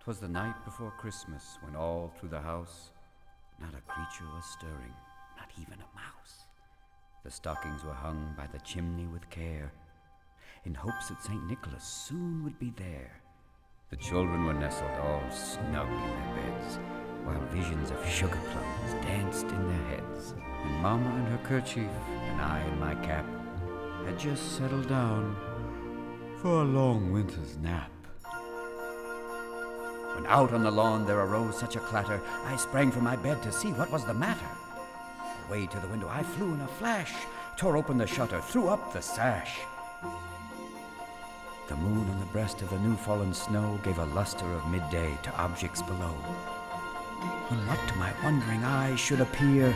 'Twas the night before Christmas, when all through the house not a creature was stirring, not even a mouse. The stockings were hung by the chimney with care, in hopes that St. Nicholas soon would be there. The children were nestled all snug in their beds, while visions of sugar plums danced in their heads. And Mama in her kerchief, and I in my cap, had just settled down for a long winter's nap. When out on the lawn there arose such a clatter, I sprang from my bed to see what was the matter. Away to the window I flew in a flash, tore open the shutter, threw up the sash. The moon on the breast of the new-fallen snow gave a luster of midday to objects below. When what to my wondering eyes should appear